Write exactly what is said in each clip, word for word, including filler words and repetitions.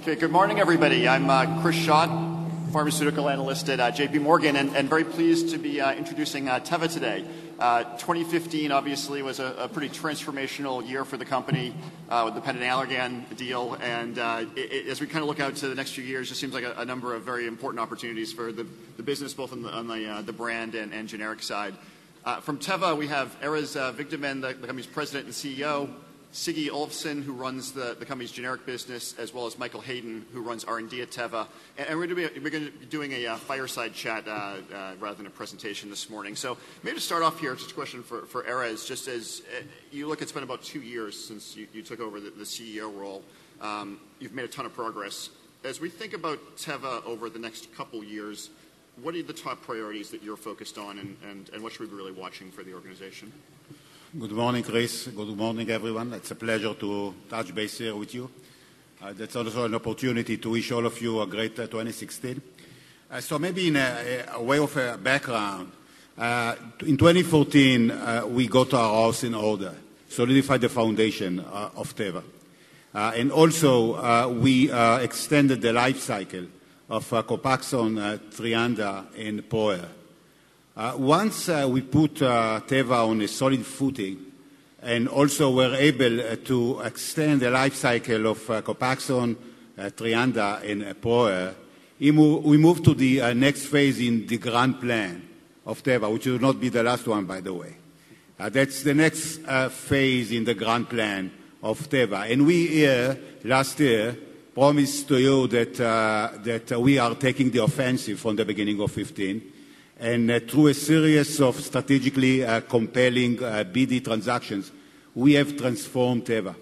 Okay, good morning, everybody. I'm uh, Chris Schott, pharmaceutical analyst at uh, J P Morgan, and, and very pleased to be uh, introducing uh, Teva today. Uh, twenty fifteen obviously was a, a pretty transformational year for the company uh, with the Pennant Allergan deal, and uh, it, it, as we kind of look out to the next few years, it seems like a, a number of very important opportunities for the, the business, both on the, on the, uh, the brand and, and generic side. Uh, from Teva, we have Erez uh, Vigdamen, the, the company's president and C E O, Siggi Olafsson, who runs the, the company's generic business, as well as Michael Hayden, who runs R and D at Teva. And, and we're going to be, we're going to be doing a uh, fireside chat uh, uh, rather than a presentation this morning. So maybe to start off here, just a question for, for Erez, just as uh, you look, it's been about two years since you, you took over the, the C E O role. Um, you've made a ton of progress. As we think about Teva over the next couple years, what are the top priorities that you're focused on, and, and, and what should we be really watching for the organization? Good morning, Chris. Good morning, everyone. It's a pleasure to touch base here with you. Uh, that's also an opportunity to wish all of you a great uh, twenty sixteen. Uh, so maybe in a, a way of a background, uh, in twenty fourteen, uh, we got our house in order, solidified the foundation uh, of Teva. Uh, and also, uh, we uh, extended the life cycle of uh, Copaxone, uh, Treanda, and Poer. Uh, once uh, we put uh, Teva on a solid footing and also were able uh, to extend the life cycle of uh, Copaxone, uh, Treanda, and uh, Poer, we moved to the uh, next phase in the grand plan of Teva, which will not be the last one, by the way. Uh, that's the next uh, phase in the grand plan of Teva. And we here, last year, promised to you that, uh, that uh, we are taking the offensive from the beginning of fifteen. And uh, through a series of strategically uh, compelling uh, B D transactions, we have transformed Teva.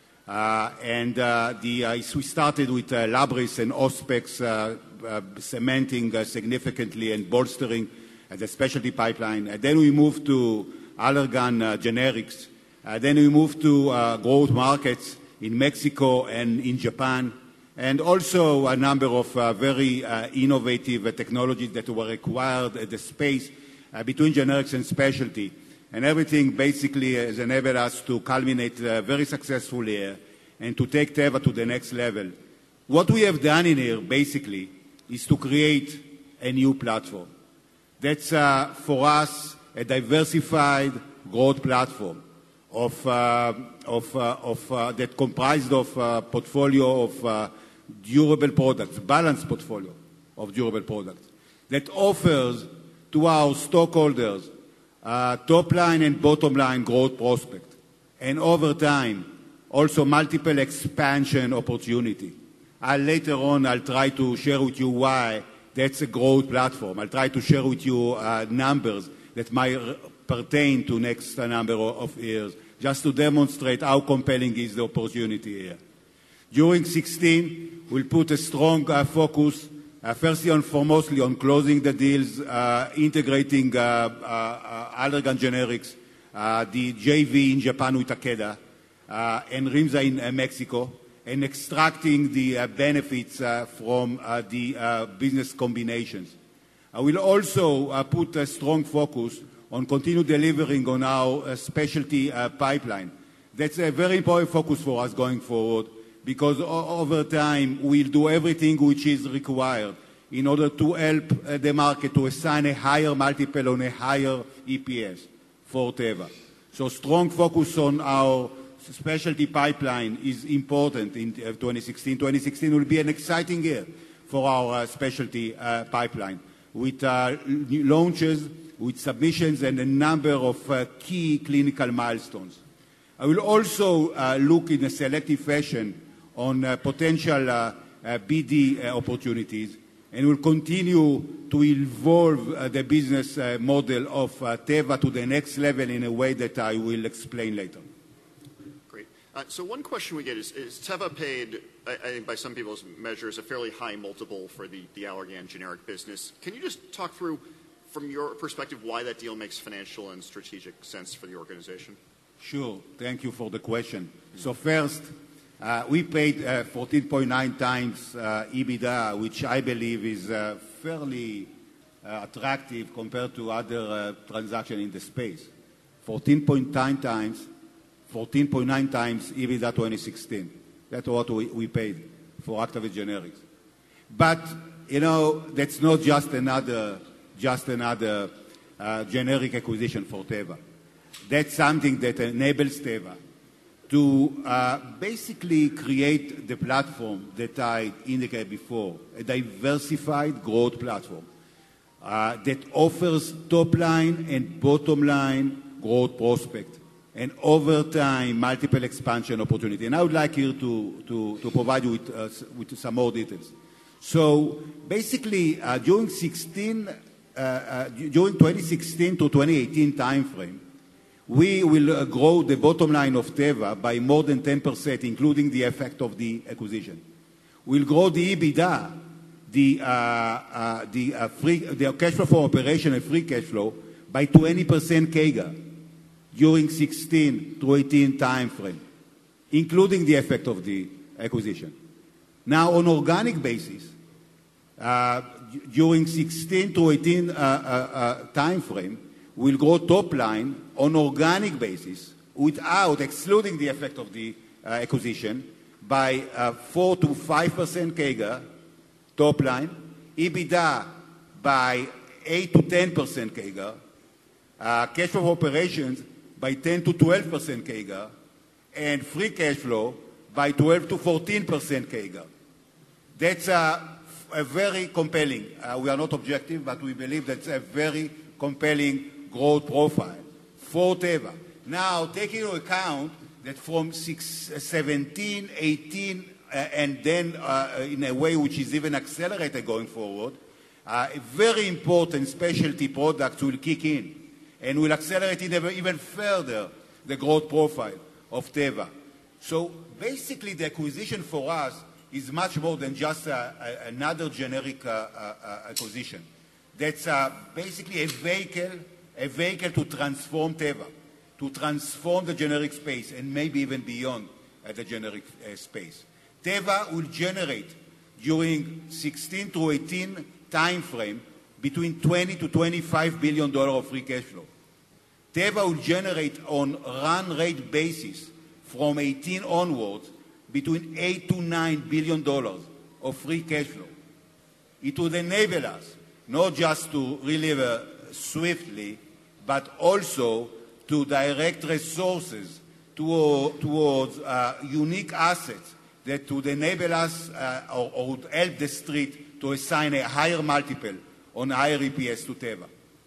Uh, and uh, the, uh, we started with uh, Labris and Ospex uh, uh, cementing uh, significantly and bolstering uh, the specialty pipeline. And then we moved to Allergan uh, generics. Uh, then we moved to uh, growth markets in Mexico and in Japan. And also a number of uh, very uh, innovative uh, technologies that were required at the space uh, between generics and specialty. And everything basically has enabled us to culminate uh, very successfully here and to take Teva to the next level. What we have done in here, basically, is to create a new platform. That's, uh, for us, a diversified growth platform of, uh, of, uh, of, uh, that comprised of a portfolio of uh, durable products, balanced portfolio of durable products that offers to our stockholders uh, top line and bottom line growth prospect, and over time also multiple expansion opportunity. I'll, later on I'll try to share with you why that's a growth platform. I'll try to share with you uh, numbers that might pertain to next number of years, just to demonstrate how compelling is the opportunity here. During sixteen, we'll put a strong uh, focus, uh, firstly and foremostly, on closing the deals, uh, integrating uh, uh, uh, Allergan generics, uh, the J V in Japan with Takeda, uh, and Rimza in uh, Mexico, and extracting the uh, benefits uh, from uh, the uh, business combinations. Uh, we'll also uh, put a strong focus on continue delivering on our uh, specialty uh, pipeline. That's a very important focus for us going forward, because over time we'll do everything which is required in order to help uh, the market to assign a higher multiple on a higher E P S for Teva. So strong focus on our specialty pipeline is important in uh, twenty sixteen. twenty sixteen will be an exciting year for our uh, specialty uh, pipeline, with uh, new launches, with submissions, and a number of uh, key clinical milestones. I will also uh, look in a selective fashion on uh, potential uh, uh, B D uh, opportunities, and will continue to evolve uh, the business uh, model of uh, Teva to the next level in a way that I will explain later. Great. Uh, so one question we get is, is Teva paid, I, I think by some people's measures, a fairly high multiple for the, the Allergan generic business. Can you just talk through, from your perspective, why that deal makes financial and strategic sense for the organization? Sure. Thank you for the question. So first, uh, we paid uh, fourteen point nine times uh, EBITDA, which I believe is uh, fairly uh, attractive compared to other uh, transactions in the space. fourteen point nine times, fourteen point nine times EBITDA twenty sixteen. That's what we, we paid. for Actavis Generics. But, you know, that's not just another, just another uh, generic acquisition for Teva. That's something that enables Teva to uh, basically create the platform that I indicated before, a diversified growth platform uh, that offers top line and bottom line growth prospect and over time multiple expansion opportunity. And I would like here to, to, to provide you with, uh, with some more details. So basically, uh, during, sixteen, uh, uh, during twenty sixteen to twenty eighteen timeframe, we will uh, grow the bottom line of Teva by more than ten percent, including the effect of the acquisition. We'll grow the EBITDA, the, uh, uh, the, uh, free, the cash flow from operation and free cash flow by twenty percent C A G R during sixteen to eighteen timeframe, including the effect of the acquisition. Now, on organic basis, uh, during sixteen to eighteen uh, uh, uh, timeframe, we'll grow top line on organic basis, without excluding the effect of the uh, acquisition, by uh, four to five percent C A G R, top line, EBITDA by eight to ten percent C A G R, uh, cash flow operations by ten to twelve percent C A G R, and free cash flow by twelve to fourteen percent C A G R. That's a, a very compelling, uh, we are not objective, but we believe that's a very compelling growth profile for Teva. Now, taking into account that from six, seventeen, eighteen, uh, and then uh, in a way which is even accelerated going forward, uh, very important specialty products will kick in and will accelerate even, even further the growth profile of Teva. So basically the acquisition for us is much more than just a, a, another generic uh, uh, acquisition. That's uh, basically a vehicle, a vehicle to transform Teva, to transform the generic space and maybe even beyond uh, the generic uh, space. Teva will generate during sixteen to eighteen time frame between twenty to twenty-five billion dollars of free cash flow. Teva will generate on run rate basis from eighteen onwards between eight to nine billion dollars of free cash flow. It would enable us not just to deliver swiftly, but also to direct resources to, towards uh, unique assets that would enable us uh, or, or would help the street to assign a higher multiple on higher E P S to Teva.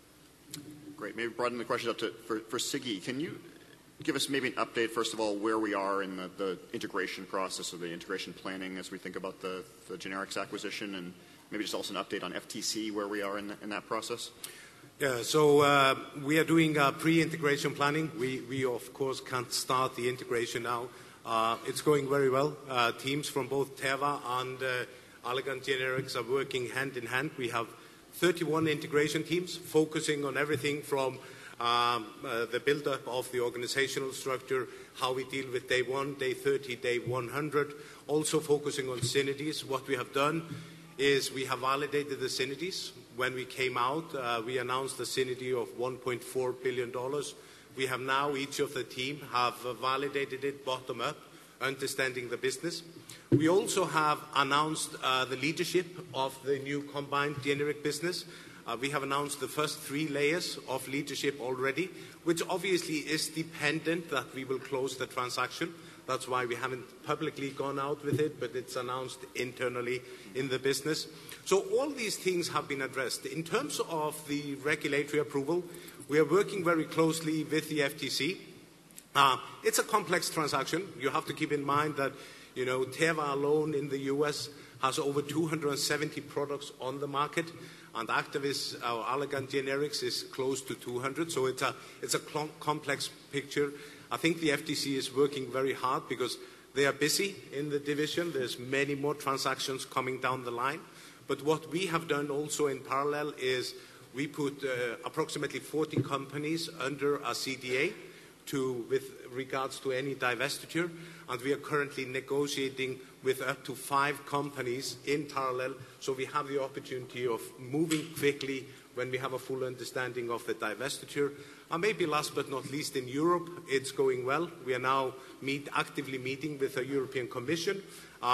Great. Maybe broaden the question up to, for, for Siggi. Can you give us maybe an update, first of all, where we are in the, the integration process or the integration planning as we think about the, the generics acquisition, and maybe just also an update on F T C, where we are in, the, in that process? Yeah, so uh, we are doing uh, pre-integration planning. We, we, of course, can't start the integration now. Uh, it's going very well. Uh, teams from both Teva and uh, Allergan Generics are working hand in hand. We have thirty-one integration teams focusing on everything from Um, uh, the build-up of the organizational structure, how we deal with day one, day thirty, day one hundred, also focusing on synergies. What we have done is we have validated the synergies. When we came out, uh, we announced a synergy of one point four billion dollars. We have now, each of the team have uh, validated it bottom up, understanding the business. We also have announced uh, the leadership of the new combined generic business. Uh, we have announced the first three layers of leadership already, which obviously is dependent that we will close the transaction. That's why we haven't publicly gone out with it, but it's announced internally in the business. So all these things have been addressed. In terms of the regulatory approval, we are working very closely with the F T C. Uh, it's a complex transaction. You have to keep in mind that, you know, Teva alone in the U S has over two hundred seventy products on the market. And Actavis, our Allergan Generics, is close to two hundred, so it's a, it's a cl- complex picture. I think the F T C is working very hard because they are busy in the division. There's many more transactions coming down the line. But what we have done also in parallel is we put uh, approximately forty companies under a C D A to, with regards to any divestiture, and we are currently negotiating with up to five companies in parallel, so we have the opportunity of moving quickly when we have a full understanding of the divestiture. And maybe last but not least, in Europe, it's going well. We are now meet, actively meeting with the European Commission. Um,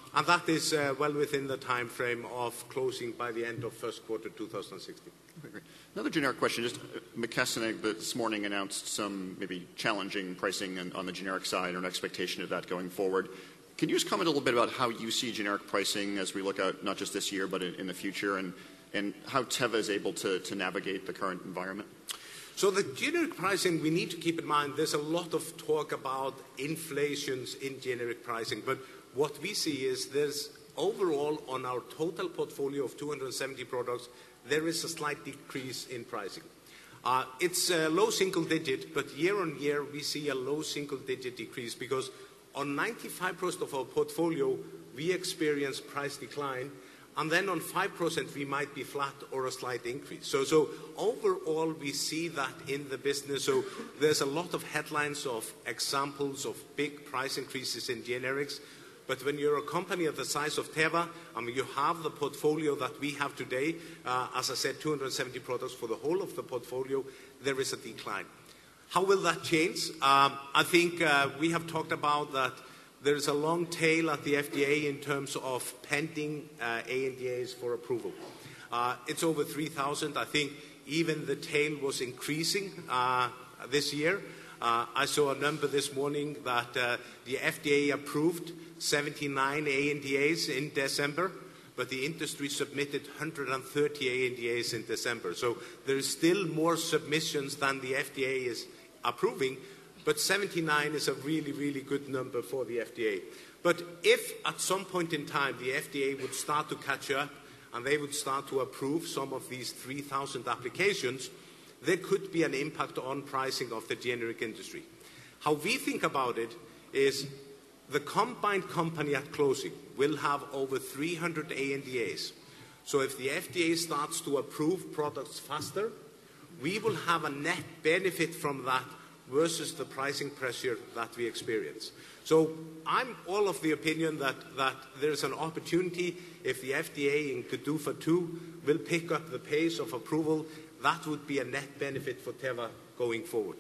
and that is uh, well within the time frame of closing by the end of first quarter two thousand sixteen. Okay, great. Another generic question. Just uh, McKesson this morning announced some maybe challenging pricing on, on the generic side or an expectation of that going forward. Can you just comment a little bit about how you see generic pricing as we look out not just this year but in, in the future, and, and how Teva is able to, to navigate the current environment? So the generic pricing, we need to keep in mind, there's a lot of talk about inflations in generic pricing, but what we see is there's overall on our total portfolio of two hundred seventy products, there is a slight decrease in pricing. Uh, it's a low single digit, but year on year we see a low single digit decrease because on ninety-five percent of our portfolio we experience price decline, and then on five percent we might be flat or a slight increase. So, so overall we see that in the business. So there's a lot of headlines of examples of big price increases in generics. But when you're a company of the size of Teva, I mean, you have the portfolio that we have today, uh, as I said, two hundred seventy products for the whole of the portfolio, there is a decline. How will that change? Um, I think uh, we have talked about that there is a long tail at the F D A in terms of pending uh, A N D As for approval. Uh, it's over three thousand. I think even the tail was increasing uh, this year. Uh, I saw a number this morning that uh, the F D A approved seventy-nine A N D As in December, but the industry submitted one hundred thirty A N D As in December. So there is still more submissions than the F D A is approving, but seventy-nine is a really, really good number for the F D A. But if at some point in time the F D A would start to catch up and they would start to approve some of these three thousand applications, there could be an impact on pricing of the generic industry. How we think about it is the combined company at closing will have over three hundred A N D As. So if the F D A starts to approve products faster, we will have a net benefit from that versus the pricing pressure that we experience. So I'm all of the opinion that, that there's an opportunity if the F D A in GDUFA two will pick up the pace of approval. That would be a net benefit for Teva going forward.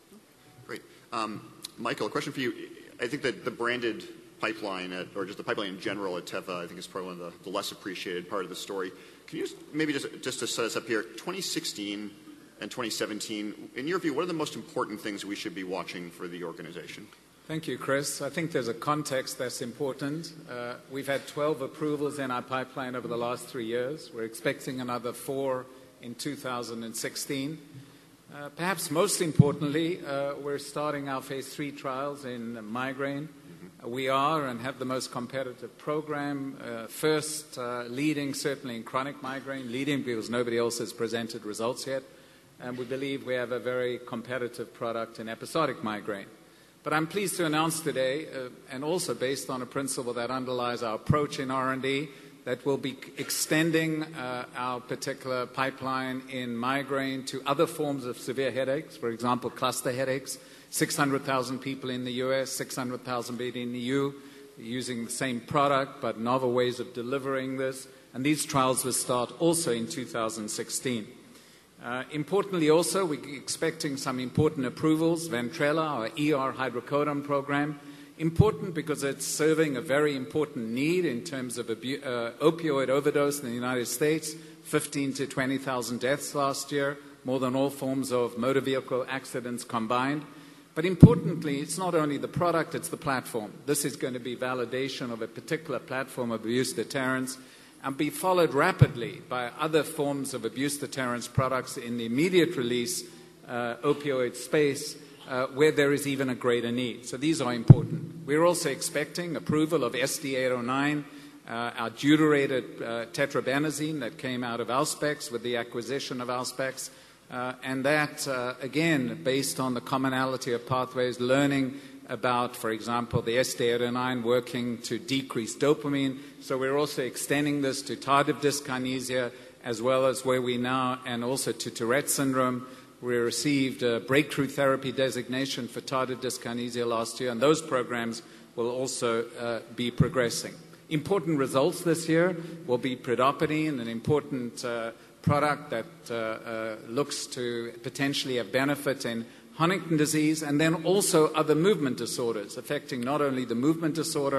Great. Um, Michael, a question for you. I think that the branded pipeline, at, or just the pipeline in general at Teva, I think is probably one of the, the less appreciated part of the story. Can you just, maybe just, just to set us up here, twenty sixteen and twenty seventeen, in your view, what are the most important things we should be watching for the organization? Thank you, Chris. I think there's a context that's important. Uh, we've had twelve approvals in our pipeline over the last three years. We're expecting another four in two thousand sixteen. Uh, perhaps most importantly, uh, we're starting our phase three trials in migraine. Mm-hmm. Uh, we are and have the most competitive program, uh, first uh, leading certainly in chronic migraine, leading because nobody else has presented results yet. And we believe we have a very competitive product in episodic migraine. But I'm pleased to announce today, uh, and also based on a principle that underlies our approach in R and D, that we'll be extending uh, our particular pipeline in migraine to other forms of severe headaches, for example, cluster headaches. six hundred thousand people in the U S, six hundred thousand people in the E U, using the same product but novel ways of delivering this. And these trials will start also in two thousand sixteen. Uh, importantly also, we're expecting some important approvals. Ventrella, our E R hydrocodone program, important because it's serving a very important need in terms of abu- uh, opioid overdose in the United States, fifteen to twenty thousand deaths last year, more than all forms of motor vehicle accidents combined. But importantly, it's not only the product, it's the platform. This is going to be validation of a particular platform of abuse deterrence and be followed rapidly by other forms of abuse deterrence products in the immediate release uh, opioid space, Uh, where there is even a greater need. So these are important. We're also expecting approval of S D eight oh nine, uh, our deuterated uh, tetrabenazine that came out of Alspex with the acquisition of Alspex. Uh, and that, uh, again, based on the commonality of pathways, learning about, for example, the S D eight oh nine working to decrease dopamine. So we're also extending this to tardive dyskinesia, as well as where we now, and also to Tourette syndrome. We received a breakthrough therapy designation for tardive dyskinesia last year, and those programs will also uh, be progressing. Important results this year will be pridopidine, an important uh, product that uh, uh, looks to potentially have benefit in Huntington disease, and then also other movement disorders affecting not only the movement disorder,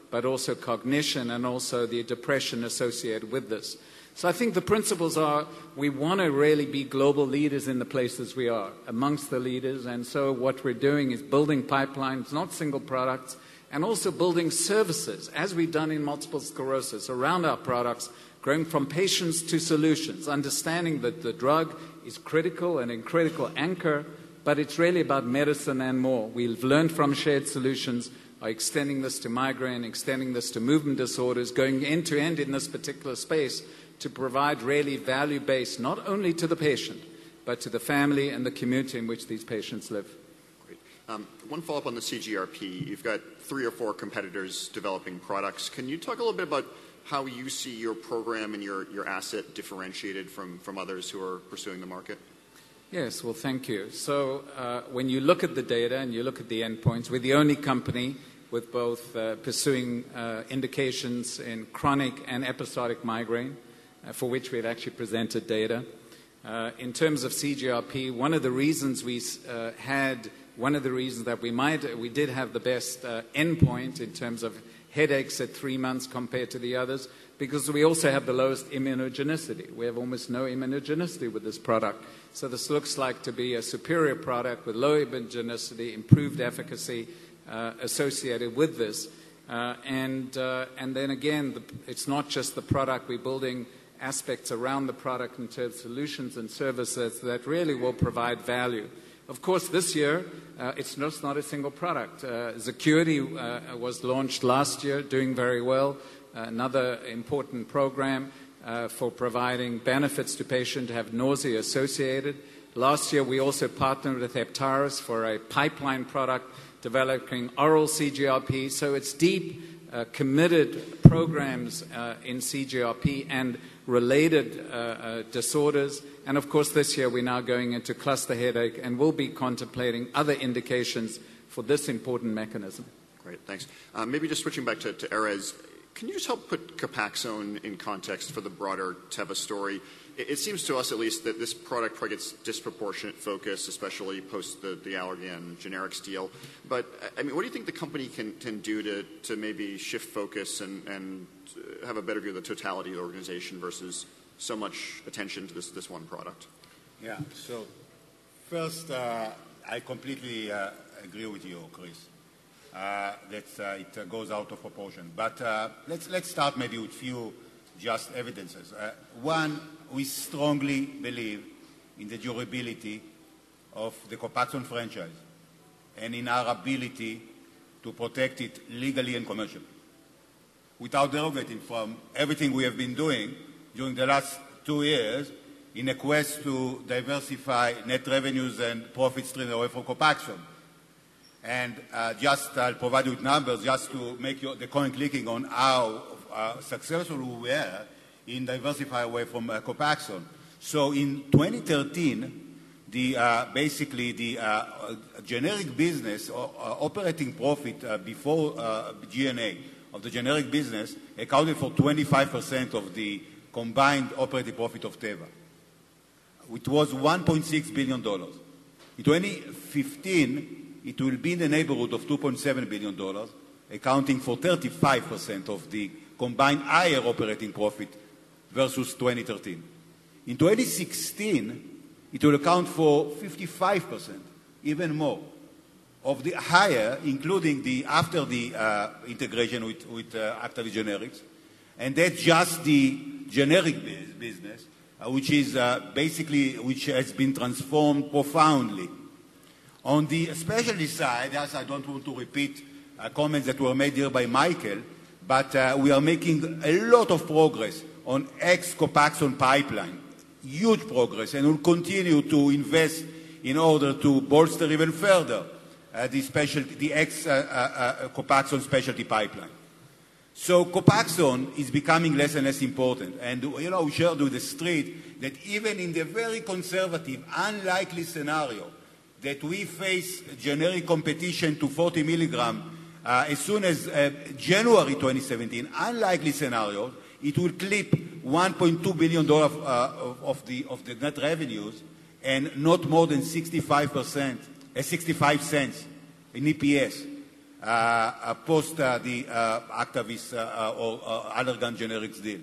but also cognition and also the depression associated with this. So I think the principles are we want to really be global leaders in the places we are, amongst the leaders. And so what we're doing is building pipelines, not single products, and also building services, as we've done in multiple sclerosis, around our products, going from patients to solutions, understanding that the drug is critical and a critical anchor, but it's really about medicine and more. We've learned from shared solutions, are extending this to migraine, extending this to movement disorders, going end-to-end in this particular space to provide really value-based, not only to the patient, but to the family and the community in which these patients live. Great. Um, one follow-up on the C G R P. You've got three or four competitors developing products. Can you talk a little bit about how you see your program and your, your asset differentiated from, from others who are pursuing the market? Yes, well, thank you. So uh, when you look at the data and you look at the endpoints, we're the only company with both uh, pursuing uh, indications in chronic and episodic migraine, uh, for which we've actually presented data. Uh, in terms of C G R P, one of the reasons we uh, had, one of the reasons that we might, we did have the best uh, endpoint in terms of headaches at three months compared to the others, because we also have the lowest immunogenicity. We have almost no immunogenicity with this product. So this looks like to be a superior product with low immunogenicity, improved efficacy uh, associated with this. Uh, and, uh, and then again, the, it's not just the product. We're building aspects around the product in terms of solutions and services that really will provide value. Of course, this year, uh, it's just not a single product. Uh, Zecuity uh, was launched last year, doing very well. Uh, another important program uh, for providing benefits to patients who have nausea associated. Last year, we also partnered with Heptares for a pipeline product developing oral C G R P. So it's deep, uh, committed programs uh, in C G R P and related uh, uh, disorders. And of course, this year we're now going into cluster headache and we'll be contemplating other indications for this important mechanism. Great, thanks. Uh, maybe just switching back to, to Erez, can you just help put Copaxone in context for the broader Teva story? It, it seems to us, at least, that this product probably gets disproportionate focus, especially post the, the Allergan generics deal. But, I mean, what do you think the company can, can do to, to maybe shift focus and, and have a better view of the totality of the organization versus so much attention to this, this one product? Yeah, so first, uh, I completely uh, agree with you, Chris. Uh, that uh, it uh, goes out of proportion. But uh, let's, let's start maybe with few just evidences. Uh, one, we strongly believe in the durability of the Copaxone franchise and in our ability to protect it legally and commercially, without derogating from everything we have been doing during the last two years in a quest to diversify net revenues and profit streams away from Copaxone. And uh, just I'll provide you with numbers just to make your, the coin clicking on how uh, successful we were in diversifying away from uh, Copaxone. So in twenty thirteen, the, uh, basically the uh, generic business uh, operating profit uh, before uh, G N A of the generic business accounted for twenty-five percent of the combined operating profit of Teva. It was one point six billion dollars. In twenty fifteen, it will be in the neighborhood of two point seven billion dollars, accounting for thirty-five percent of the combined higher operating profit versus twenty thirteen. In twenty sixteen, it will account for fifty-five percent, even more, of the higher, including the after the uh, integration with, with uh, Actavis Generics. And that's just the generic business, uh, which is uh, basically, which has been transformed profoundly. On the specialty side, as I don't want to repeat uh, comments that were made here by Michael, but uh, we are making a lot of progress on ex-Copaxone pipeline, huge progress, and we'll continue to invest in order to bolster even further uh, the, specialty, the ex-Copaxone uh, uh, specialty pipeline. So Copaxone is becoming less and less important, and you know, we shared with the street that even in the very conservative, unlikely scenario that we face generic competition to forty milligram uh, as soon as uh, January twenty seventeen, unlikely scenario, it will clip one point two billion dollars uh, of, of, the, of the net revenues and not more than sixty-five percent, uh, sixty-five cents in E P S. uh, uh, post uh, the uh, Actavis uh, or uh, Allergan generics deal.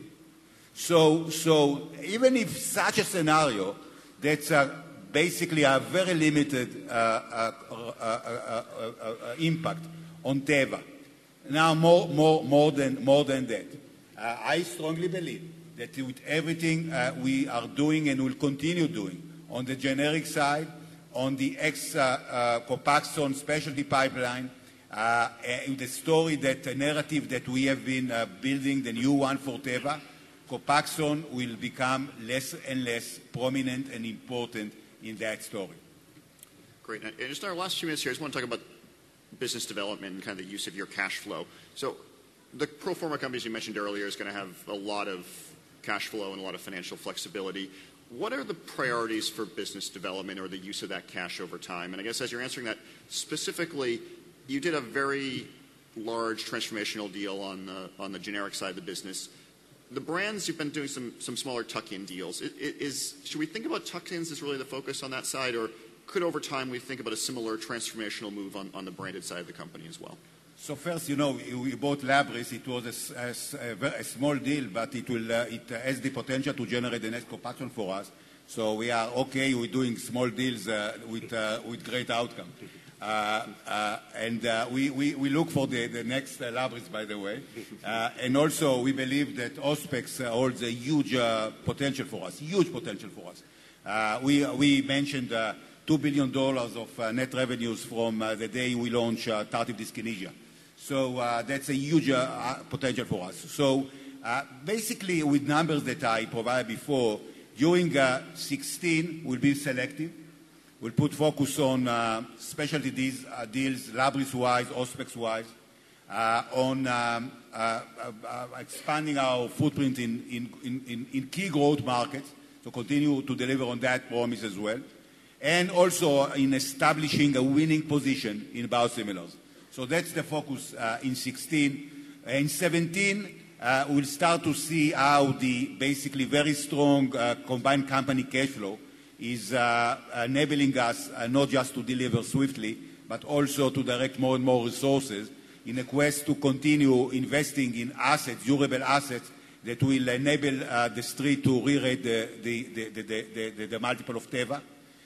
So, so even if such a scenario, that's uh, basically a very limited uh, uh, uh, uh, uh, uh, uh, impact on Teva. Now, more, more, more than, more than that, uh, I strongly believe that with everything uh, we are doing and will continue doing on the generic side, on the ex-Copaxone uh, uh, specialty pipeline, uh, the story, that uh, narrative that we have been uh, building, the new one for Teva, Copaxone will become less and less prominent and important in that story. Great. And just in our last few minutes here, I just want to talk about business development and kind of the use of your cash flow. So the pro forma companies you mentioned earlier is going to have a lot of cash flow and a lot of financial flexibility. What are the priorities for business development or the use of that cash over time? And I guess as you're answering that, specifically, you did a very large transformational deal on the, on the generic side of the business. The brands, you've been doing some, some smaller tuck-in deals. It, it is, should we think about tuck-ins as really the focus on that side, or could over time we think about a similar transformational move on, on the branded side of the company as well? So first, you know, we bought Labris. It was a, a, a small deal, but it will uh, it has the potential to generate the next Copaxone for us. So we are okay with doing small deals uh, with uh, with great outcome. Uh, uh, and uh, we, we, we look for the, the next uh, Labris, by the way. Uh, and also, we believe that Auspex uh, holds a huge uh, potential for us, huge potential for us. Uh, we, we mentioned uh, two billion dollars of uh, net revenues from uh, the day we launch uh, tardive dyskinesia. So uh, that's a huge uh, potential for us. So uh, basically, with numbers that I provided before, during uh, sixteen, we'll be selective. We'll put focus on uh, specialty deals, uh, deals Labris-wise, Auspex-wise, uh, on um, uh, uh, expanding our footprint in, in, in, in key growth markets, so continue to deliver on that promise as well, and also in establishing a winning position in biosimilars. So that's the focus uh, in sixteen. In seventeen, uh, we'll start to see how the basically very strong uh, combined company cash flow is uh, enabling us uh, not just to deliver swiftly, but also to direct more and more resources in a quest to continue investing in assets, durable assets, that will enable uh, the street to re-rate the, the, the, the, the, the, the multiple of Teva. Uh,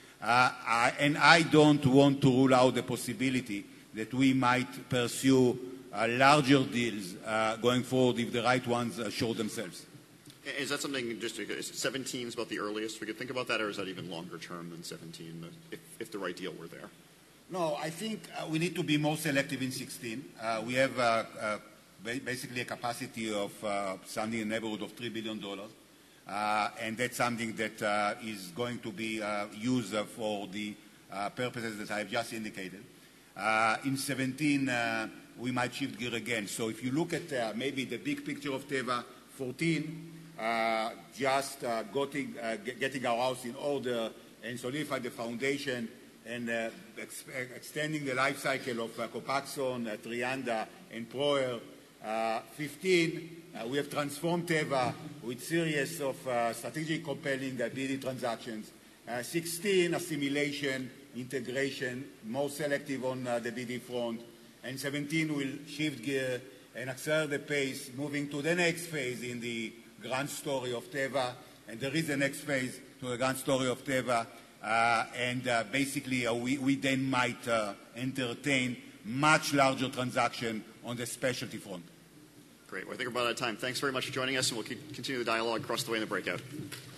I, and I don't want to rule out the possibility that we might pursue uh, larger deals uh, going forward if the right ones uh, show themselves. Is that something, just to, is seventeen is about the earliest we could think about that, or is that even longer term than seventeen, if, if the right deal were there? No, I think uh, we need to be more selective in sixteen. Uh, we have uh, uh, basically a capacity of uh, something in the neighborhood of three billion dollars. Uh, and that's something that uh, is going to be uh, used uh, for the uh, purposes that I have just indicated. Uh, in seventeen, uh, we might shift gear again. So if you look at uh, maybe the big picture of Teva, fourteen, uh, just uh, getting, uh, getting our house in order and solidify the foundation and uh, ex extending the life cycle of uh, Copaxone, uh, Trianda, and Proer. Uh, fifteen, uh, we have transformed Teva with series of uh, strategic compelling uh, B D transactions. Uh, sixteen, assimilation, integration, more selective on uh, the B D front. And seventeen will shift gear and accelerate the pace, moving to the next phase in the grand story of Teva. And there is a next phase to the grand story of Teva. Uh, and uh, basically, uh, we, we then might uh, entertain much larger transaction on the specialty front. Great. Well, I think we're about out of time. Thanks very much for joining us, and we'll keep, continue the dialogue across the way in the breakout.